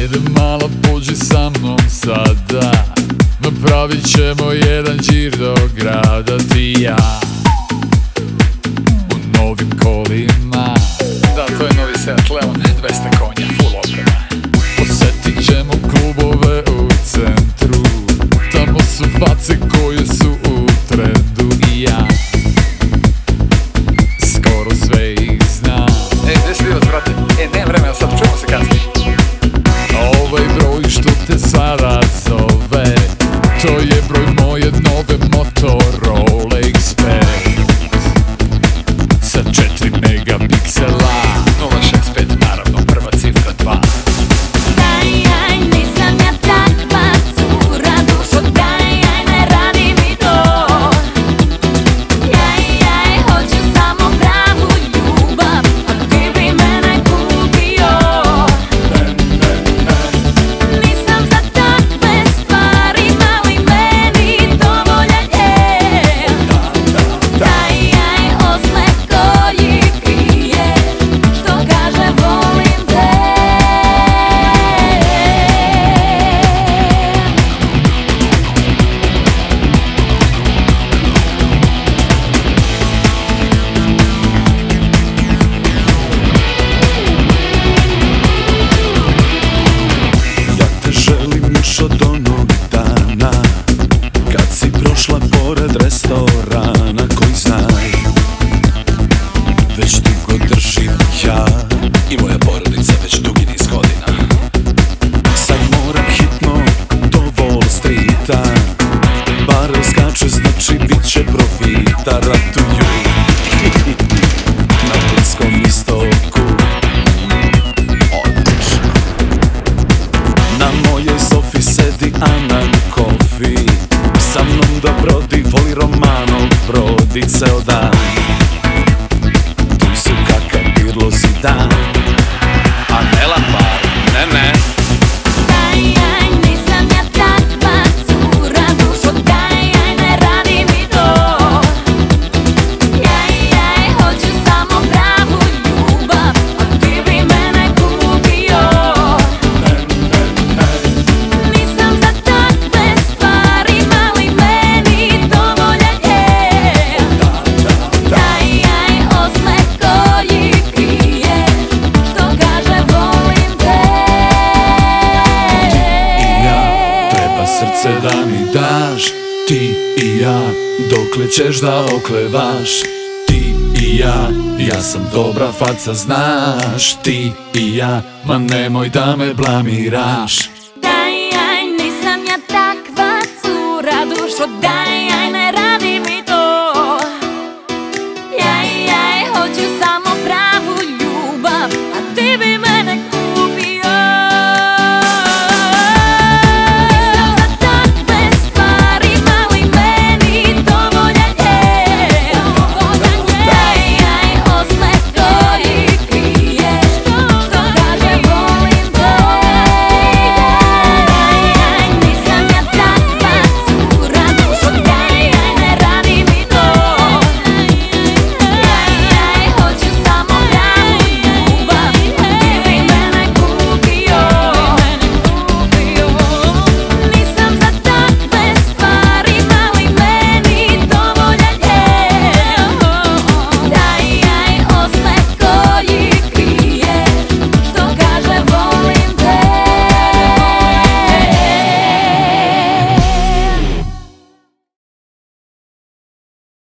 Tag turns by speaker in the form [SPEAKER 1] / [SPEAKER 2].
[SPEAKER 1] Ajde mala pođi sa mnom sada, napravit ćemo jedan džir do grada ti i ja u novim kolima.
[SPEAKER 2] Da, to je novi Seat Leon, 200 konja, full oprema.
[SPEAKER 1] Posjetit ćemo klubove u centru, tamo su face koje su u trendu i ja skoro sve ih znam.
[SPEAKER 2] Gdje si bio, brate? Nemam vremena sad, čujemo se kasnije.
[SPEAKER 1] Ovaj broj što te sada zove, to je broj moje nove Motorola Expert sa 4 megapiksela.
[SPEAKER 2] 065, naravno, prva cifra 2.
[SPEAKER 3] Daj, nisam ja takva cura, dušo, daj, ne radi mi to. Jaj, hoću samo pravu ljubav, a ti bi mene kupio. Nisam za takve stvari, mali meni dovoljan je. Daj, osmeh koji krije, što kaže volim te.
[SPEAKER 4] Ja te želim još od onog dana kad si prošla pored restorana koji znaj već dugo držim ja i moja porodica već dugi niz godina. Sad moram hitno do Wall Streeta, barel skače znači bit će profita. Ratuju na Bliskom istoku, na mojoj sofi sedi Ana Kofi, sa mnom da brodi, voli romanov, brodi ceo dan. Tu su Kaka, Pirlo, Zidane, a ne Lampard, ne.
[SPEAKER 3] Daj, nisam ja takva cura, dušo, daj, ne radi mi to. Jaj, hoću samo pravu ljubav, a ti bi mene kupio. Nisam za takve stvari, mali meni dovoljan je. Daj, osmeh koji krije, što kaže volim te.
[SPEAKER 4] I ja, treba srce da mi daš, ti i ja, dokle ćeš da oklevaš. Ti i ja sam dobra faca, znaš. Ti i ja, ma nemoj da me blamiraš.
[SPEAKER 3] Daj, nisam ja takva cura, dušo, daj,